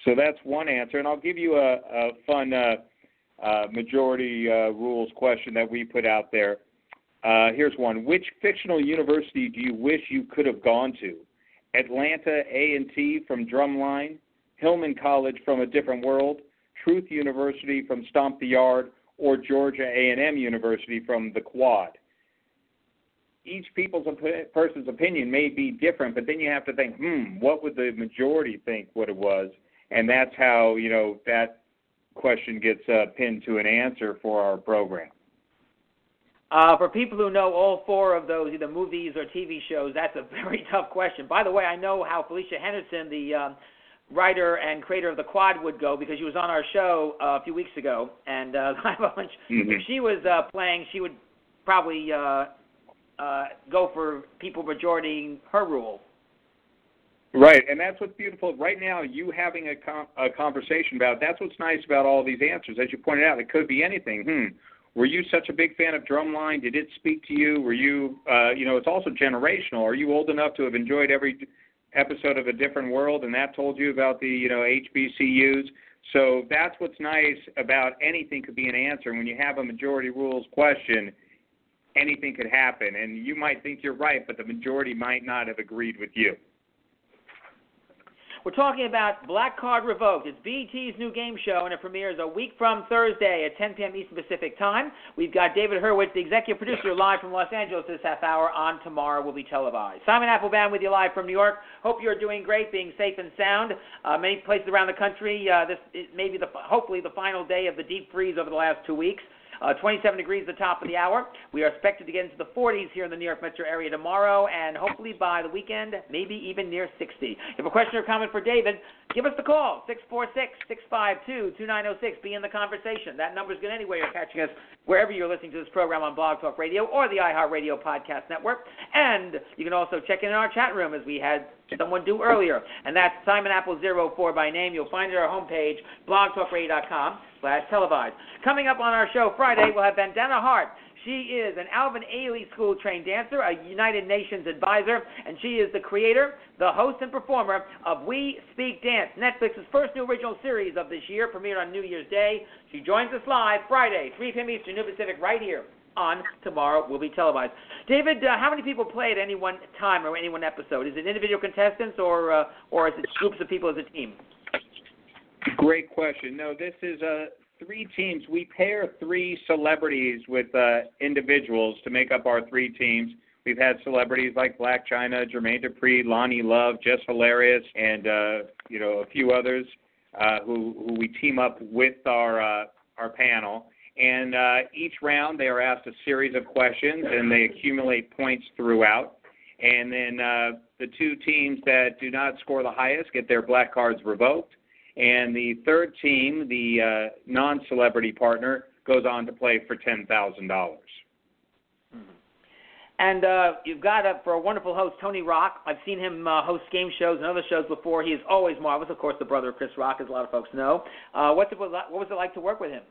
So that's one answer, and I'll give you a fun majority rules question that we put out there. Here's one. Which fictional university do you wish you could have gone to? Atlanta A&T from Drumline, Hillman College from A Different World, Truth University from Stomp the Yard, or Georgia A&M University from the Quad? Each person's opinion may be different, but then you have to think, what would the majority think what it was? And that's how, that question gets pinned to an answer for our program. For people who know all four of those, either movies or TV shows, that's a very tough question. By the way, I know how Felicia Henderson, the writer and creator of The Quad, would go because she was on our show a few weeks ago. And I have a hunch if she was playing, she would probably go for people majority her rule. Right, and that's what's beautiful. Right now, you having a conversation about it, that's what's nice about all these answers. As you pointed out, it could be anything. Were you such a big fan of Drumline? Did it speak to you? Were you, it's also generational. Are you old enough to have enjoyed every episode of A Different World, and that told you about the, HBCUs? So that's what's nice about anything could be an answer. When you have a majority rules question, anything could happen. And you might think you're right, but the majority might not have agreed with you. We're talking about Black Card Revoked. It's BET's new game show, and it premieres a week from Thursday at 10 p.m. Eastern Pacific Time. We've got David Hurwitz, the executive producer, live from Los Angeles this half hour. On Tomorrow will be televised. Simon Applebaum with you live from New York. Hope you're doing great, being safe and sound. Many places around the country, this is maybe hopefully the final day of the deep freeze over the last 2 weeks. 27 degrees at the top of the hour. We are expected to get into the 40s here in the New York metro area tomorrow, and hopefully by the weekend, maybe even near 60. If you have a question or comment for David, give us the call, 646-652-2906. Be in the conversation. That number's good anyway. You're catching us wherever you're listening to this program on Blog Talk Radio or the iHeartRadio Podcast Network. And you can also check in our chat room, as we had someone do earlier, and that's Simon Apple 04 by name. You'll find it on our homepage, blogtalkradio.com/televised. Coming up on our show Friday, we'll have Vandana Hart. She is an Alvin Ailey School trained dancer, a United Nations advisor, and she is the creator, the host, and performer of We Speak Dance, Netflix's first new original series of this year, premiered on New Year's Day. She joins us live Friday, 3 p.m. Eastern, New Pacific, right here on Tomorrow Will Be Televised. David, how many people play at any one time or any one episode? Is it individual contestants or is it groups of people as a team? Great question. No, this is 3 teams. We pair 3 celebrities with individuals to make up our 3 teams. We've had celebrities like Blac Chyna, Jermaine Dupri, Lonnie Love, Jess Hilarious, and a few others who we team up with our panel. And each round they are asked a series of questions, and they accumulate points throughout. And then the 2 teams that do not score the highest get their black cards revoked. And the third team, the non-celebrity partner, goes on to play for $10,000. Mm-hmm. And you've got, for a wonderful host, Tony Rock. I've seen him host game shows and other shows before. He is always marvelous. Of course, the brother of Chris Rock, as a lot of folks know. What was it like to work with him?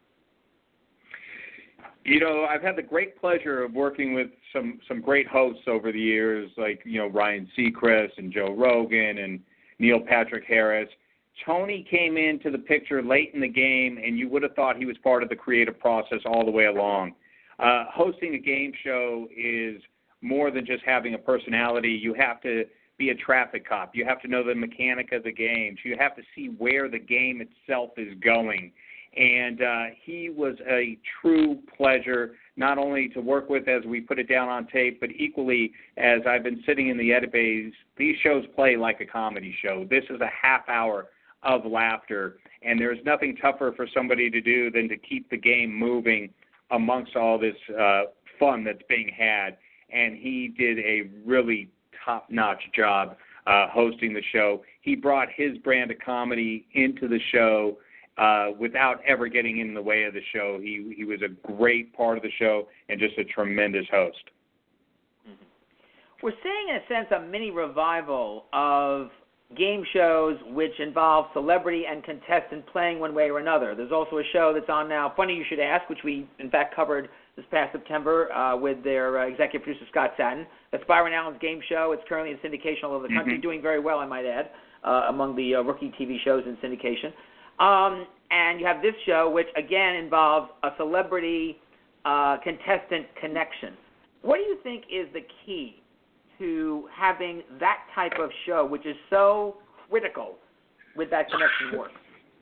I've had the great pleasure of working with some great hosts over the years, like, Ryan Seacrest and Joe Rogan and Neil Patrick Harris. Tony came into the picture late in the game, and you would have thought he was part of the creative process all the way along. Hosting a game show is more than just having a personality. You have to be a traffic cop. You have to know the mechanic of the games. You have to see where the game itself is going. And he was a true pleasure, not only to work with as we put it down on tape, but equally as I've been sitting in the edit bays. These shows play like a comedy show. This is a half hour of laughter, and there's nothing tougher for somebody to do than to keep the game moving amongst all this fun that's being had. And he did a really top-notch job hosting the show. He brought his brand of comedy into the show without ever getting in the way of the show. He was a great part of the show and just a tremendous host. Mm-hmm. We're seeing, in a sense, a mini revival of game shows which involve celebrity and contestant playing one way or another. There's also a show that's on now, Funny You Should Ask, which we, in fact, covered this past September with their executive producer, Scott Satin. That's Byron Allen's game show. It's currently in syndication all over the country, doing very well, I might add, among the rookie TV shows in syndication. And you have this show, which, again, involves a celebrity contestant connection. What do you think is the key to having that type of show, which is so critical with that connection work?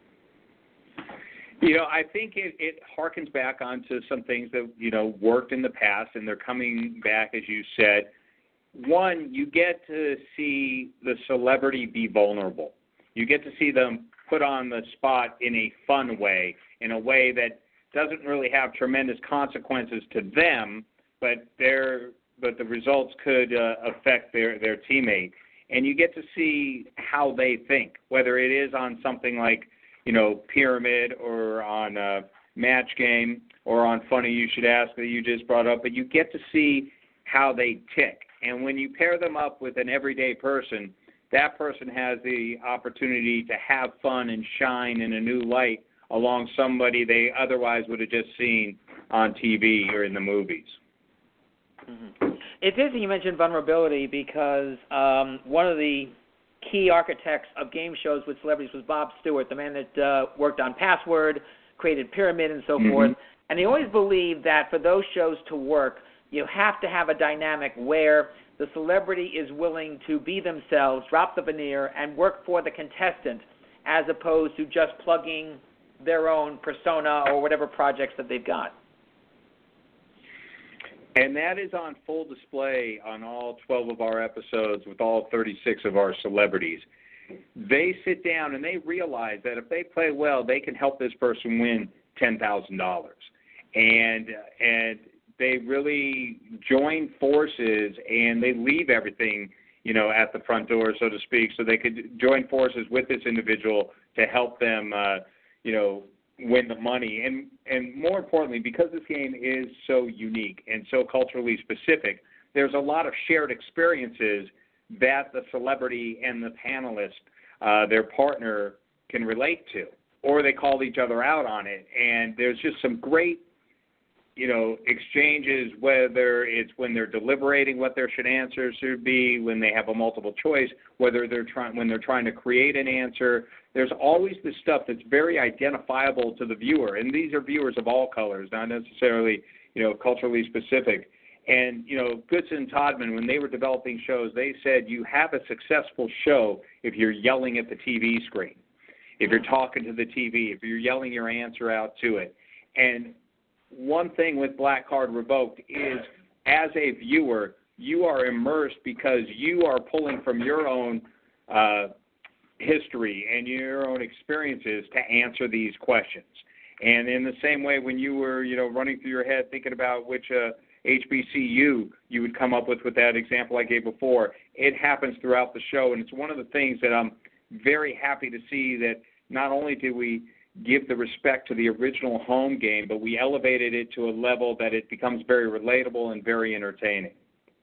I think it harkens back onto some things that, worked in the past, and they're coming back, as you said. One, you get to see the celebrity be vulnerable. You get to see them put on the spot in a fun way, in a way that doesn't really have tremendous consequences to them, but the results could affect their teammate. And you get to see how they think, whether it is on something like, Pyramid, or on Match Game, or on Funny You Should Ask that you just brought up, but you get to see how they tick. And when you pair them up with an everyday person, that person has the opportunity to have fun and shine in a new light along somebody they otherwise would have just seen on TV or in the movies. Mm-hmm. It's interesting you mentioned vulnerability because one of the key architects of game shows with celebrities was Bob Stewart, the man that worked on Password, created Pyramid, and so forth. And he always believed that for those shows to work, you have to have a dynamic where the celebrity is willing to be themselves, drop the veneer, and work for the contestant as opposed to just plugging their own persona or whatever projects that they've got. And that is on full display on all 12 of our episodes with all 36 of our celebrities. They sit down and they realize that if they play well, they can help this person win $10,000. And they really join forces and they leave everything, at the front door, so to speak, so they could join forces with this individual to help them, win the money. And more importantly, because this game is so unique and so culturally specific, there's a lot of shared experiences that the celebrity and the panelist, their partner, can relate to, or they call each other out on it. And there's just some great, exchanges, whether it's when they're deliberating what their answer should be, when they have a multiple choice, when they're trying to create an answer. There's always this stuff that's very identifiable to the viewer, and these are viewers of all colors, not necessarily, culturally specific. And, Goodson and Todman, when they were developing shows, they said you have a successful show if you're yelling at the TV screen, if you're talking to the TV, if you're yelling your answer out to it. And one thing with Black Card Revoked is, as a viewer, you are immersed because you are pulling from your own history and your own experiences to answer these questions. And in the same way, when you were, running through your head thinking about which HBCU you would come up with that example I gave before, it happens throughout the show. And it's one of the things that I'm very happy to see, that not only do we give the respect to the original home game, but we elevated it to a level that it becomes very relatable and very entertaining.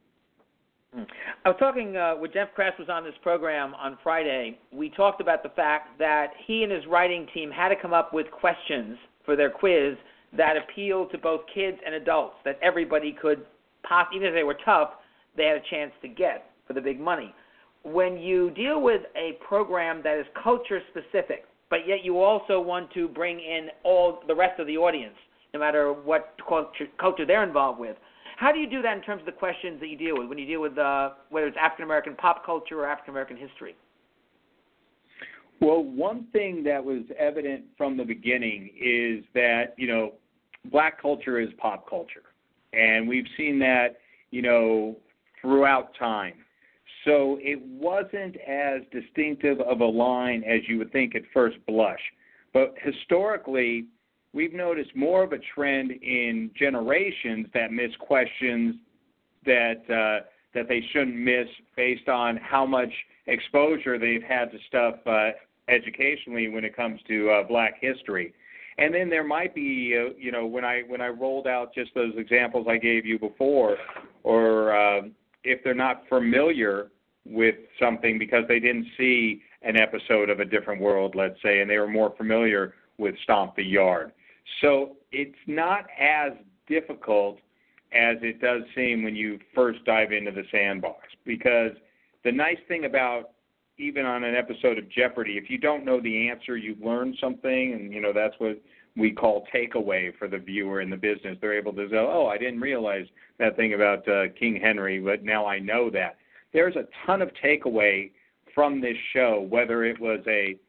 I was talking with Jeff Kress was on this program on Friday. We talked about the fact that he and his writing team had to come up with questions for their quiz that appealed to both kids and adults, that everybody could, even if they were tough, they had a chance to get for the big money. When you deal with a program that is culture-specific, but yet you also want to bring in all the rest of the audience, no matter what culture they're involved with, how do you do that in terms of the questions that you deal with when you deal with whether it's African-American pop culture or African-American history? Well, one thing that was evident from the beginning is that, black culture is pop culture. And we've seen that, throughout time. So it wasn't as distinctive of a line as you would think at first blush. But historically, we've noticed more of a trend in generations that miss questions that they shouldn't miss based on how much exposure they've had to stuff educationally when it comes to black history. And then there might be, when I rolled out just those examples I gave you before, or if they're not familiar with something because they didn't see an episode of A Different World, let's say, and they were more familiar with Stomp the Yard. So it's not as difficult as it does seem when you first dive into the sandbox. Because the nice thing about even on an episode of Jeopardy, if you don't know the answer, you learn something, and, you know, that's what we call takeaway for the viewer in the business. They're able to say, oh, I didn't realize that thing about King Henry, but now I know that. There's a ton of takeaway from this show, whether it was a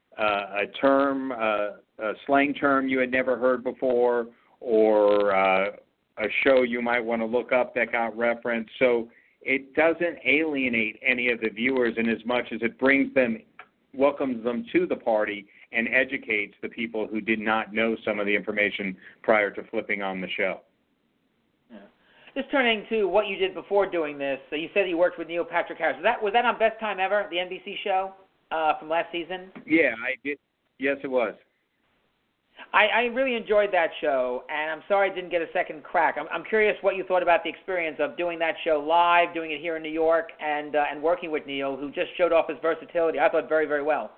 term, a slang term you had never heard before, or a show you might want to look up that got referenced. So it doesn't alienate any of the viewers in as much as it brings them, welcomes them to the party, and educates the people who did not know some of the information prior to flipping on the show. Yeah. Just turning to what you did before doing this, so you said you worked with Neil Patrick Harris. Was that on Best Time Ever, the NBC show from last season? Yeah, I did. Yes, it was. I really enjoyed that show, and I'm sorry I didn't get a second crack. I'm curious what you thought about the experience of doing that show live, doing it here in New York, and working with Neil, who just showed off his versatility. I thought very, very well.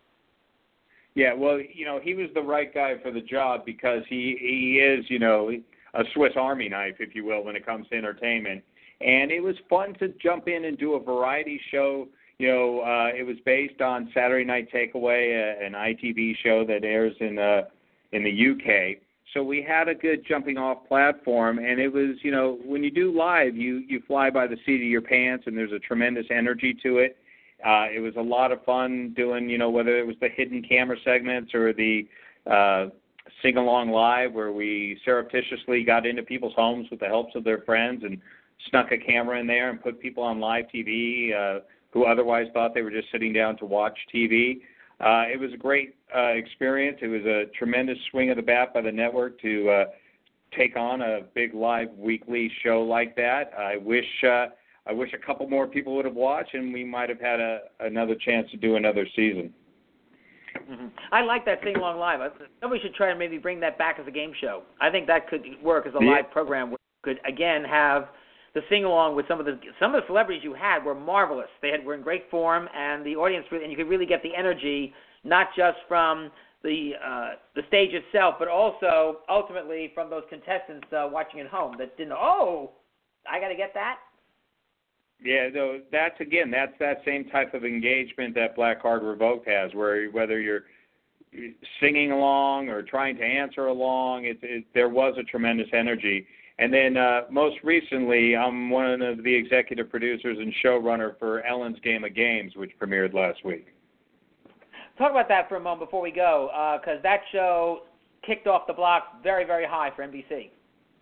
Yeah, well, you know, he was the right guy for the job because he is, you know, a Swiss Army knife, if you will, when it comes to entertainment. And it was fun to jump in and do a variety show. You know, it was based on Saturday Night Takeaway, an ITV show that airs in the UK. So we had a good jumping off platform, and it was, you know, when you do live, you fly by the seat of your pants, and there's a tremendous energy to it. It was a lot of fun doing, you know, whether it was the hidden camera segments or the sing-along live where we surreptitiously got into people's homes with the help of their friends and snuck a camera in there and put people on live TV who otherwise thought they were just sitting down to watch TV. It was a great experience. It was a tremendous swing of the bat by the network to take on a big live weekly show like that. I wish a couple more people would have watched, and we might have had another chance to do another season. Mm-hmm. I like that Sing Along Live. Somebody should try and maybe bring that back as a game show. I think that could work as a live program. Where you could, again, have the sing-along with some of the celebrities you had were marvelous. Were in great form, and the audience, and you could really get the energy, not just from the stage itself, but also ultimately from those contestants watching at home that didn't know, oh, I got to get that. Yeah, though that's that same type of engagement that Black Card Revoked has, where whether you're singing along or trying to answer along, there was a tremendous energy. And then most recently, I'm one of the executive producers and showrunner for Ellen's Game of Games, which premiered last week. Talk about that for a moment before we go, because that show kicked off the block very, very high for NBC.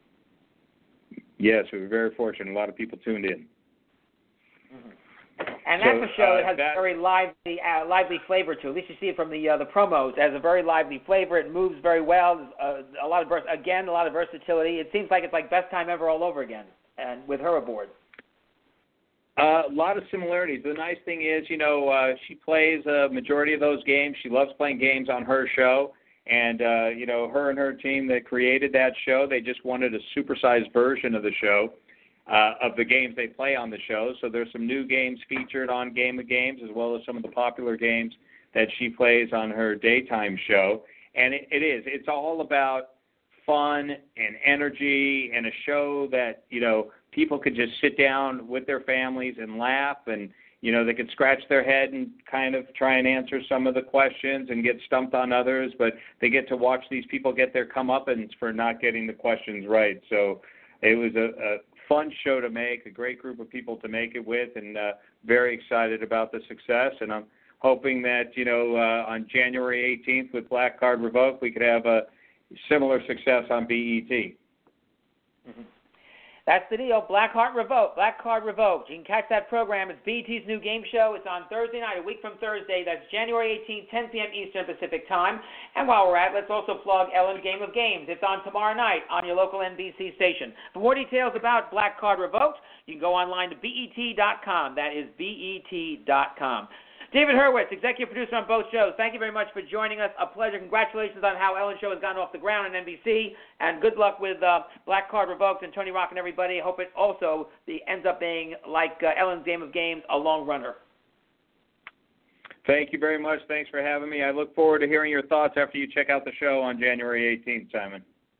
Yes, we were very fortunate. A lot of people tuned in. Mm-hmm. And that's a show that has a very lively flavor to it. At least you see it from the promos. It has a very lively flavor. It moves very well. A lot of versatility. It seems like it's like Best Time Ever all over again, and with her aboard. A lot of similarities. The nice thing is, you know, she plays a majority of those games. She loves playing games on her show. And, you know, her and her team that created that show, they just wanted a supersized version of the show. Of the games they play on the show. So there's some new games featured on Game of Games, as well as some of the popular games that she plays on her daytime show. And it's all about fun and energy, and a show that, you know, people could just sit down with their families and laugh, and, you know, they could scratch their head and kind of try and answer some of the questions and get stumped on others, but they get to watch these people get their comeuppance for not getting the questions right. So it was a fun show to make, a great group of people to make it with, and very excited about the success. And I'm hoping that, you know, on January 18th with Black Card Revoked, we could have a similar success on BET. Mm-hmm. That's the deal. Black Card Revoked. You can catch that program. It's BET's new game show. It's on Thursday night, a week from Thursday. That's January 18th, 10 p.m. Eastern Pacific Time. And while we're at it, let's also plug Ellen's Game of Games. It's on tomorrow night on your local NBC station. For more details about Black Card Revoked, you can go online to BET.com. That is BET.com. David Hurwitz, executive producer on both shows, thank you very much for joining us. A pleasure. Congratulations on how Ellen's show has gone off the ground on NBC, and good luck with Black Card Revoked and Tony Rock and everybody. I hope it also ends up being, like Ellen's Game of Games, a long runner. Thank you very much. Thanks for having me. I look forward to hearing your thoughts after you check out the show on January 18th, Simon.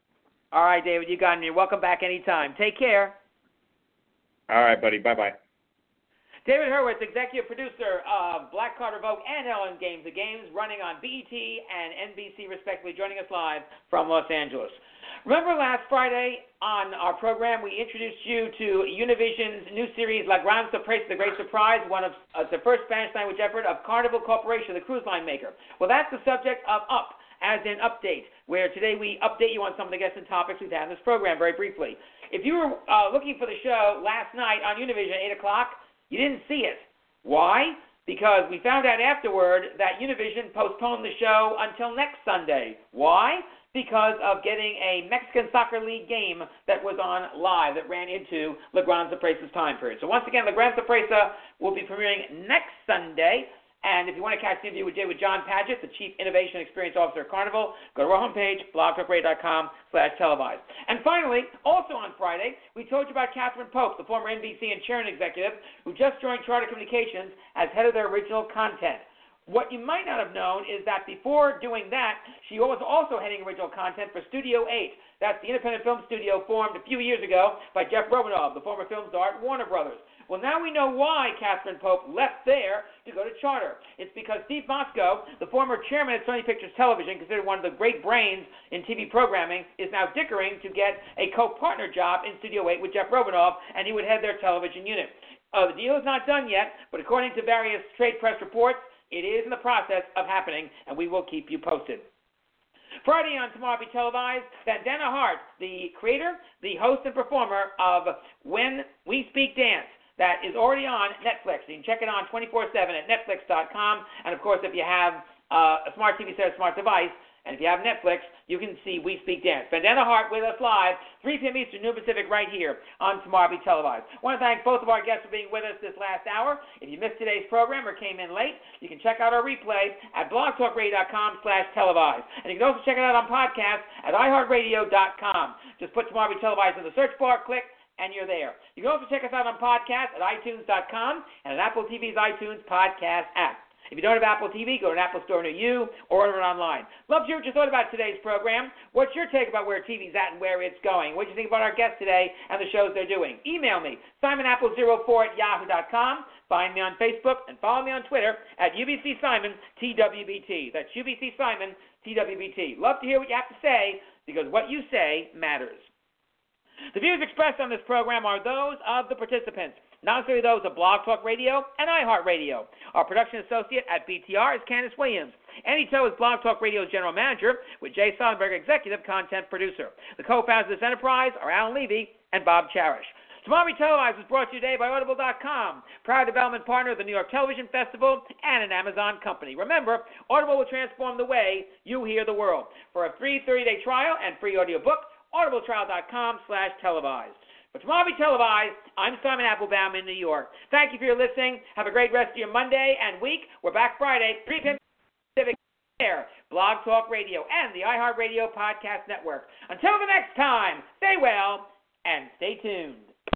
All right, David, you got me. Welcome back anytime. Take care. All right, buddy. Bye-bye. David Hurwitz, executive producer of Black Card Revoke and Ellen Games the Games, running on BET and NBC, respectively, joining us live from Los Angeles. Remember last Friday on our program, we introduced you to Univision's new series, La Grande Sorpresa, The Great Surprise, one of the first Spanish language effort of Carnival Corporation, the cruise line maker. Well, that's the subject of Up, as in Update, where today we update you on some of the guests and topics we've had in this program very briefly. If you were looking for the show last night on Univision at 8 o'clock, you didn't see it. Why? Because we found out afterward that Univision postponed the show until next Sunday. Why? Because of getting a Mexican Soccer League game that was on live that ran into La Grande Sorpresa's time period. So once again, La Grande Sorpresa will be premiering next Sunday. And if you want to catch the interview with John Padgett, the Chief Innovation Experience Officer at Carnival, go to our homepage, blogtalkradio.com/televised. And finally, also on Friday, we told you about Catherine Pope, the former NBC and Sharon executive, who just joined Charter Communications as head of their original content. What you might not have known is that before doing that, she was also heading original content for Studio 8. That's the independent film studio formed a few years ago by Jeff Romanov, the former film star at Warner Brothers. Well, now we know why Catherine Pope left there to go to Charter. It's because Steve Mosco, the former chairman at Sony Pictures Television, considered one of the great brains in TV programming, is now dickering to get a co-partner job in Studio 8 with Jeff Romanov, and he would head their television unit. The deal is not done yet, but according to various trade press reports, it is in the process of happening, and we will keep you posted. Friday on Tomorrow Be Televised, Vandana Hart, the creator, the host, and performer of When We Speak Dance, that is already on Netflix. You can check it on 24/7 at Netflix.com. And, of course, if you have a smart TV set, a smart device, and if you have Netflix, you can see We Speak Dance. Vandana Hart with us live, 3 p.m. Eastern, Noon Pacific, right here on Tomorrow Be Televised. I want to thank both of our guests for being with us this last hour. If you missed today's program or came in late, you can check out our replay at blogtalkradio.com/televised. And you can also check it out on podcast at iHeartRadio.com. Just put Tomorrow Be Televised in the search bar, click, and you're there. You can also check us out on podcast at iTunes.com and at Apple TV's iTunes podcast app. If you don't have Apple TV, go to an Apple store near you or order it online. Love to hear what you thought about today's program. What's your take about where TV's at and where it's going? What do you think about our guests today and the shows they're doing? Email me, SimonApple04@yahoo.com. Find me on Facebook and follow me on Twitter at UBCSimonTWBT. That's UBCSimonTWBT. Love to hear what you have to say because what you say matters. The views expressed on this program are those of the participants, not necessarily those of Blog Talk Radio and iHeartRadio. Our production associate at BTR is Candace Williams. Andy Toe is Blog Talk Radio's general manager, with Jay Sonnenberg, executive content producer. The co-founders of this enterprise are Alan Levy and Bob Cherish. Tomorrow Be Televised was brought to you today by Audible.com, proud development partner of the New York Television Festival and an Amazon company. Remember, Audible will transform the way you hear the world. For a free 30-day trial and free audiobook, audibletrial.com/televised. For Tomorrow Be Televised, I'm Simon Applebaum in New York. Thank you for your listening. Have a great rest of your Monday and week. We're back Friday, 3 p.m. Pacific, here, Blog Talk Radio and the iHeartRadio Podcast Network. Until the next time, stay well and stay tuned.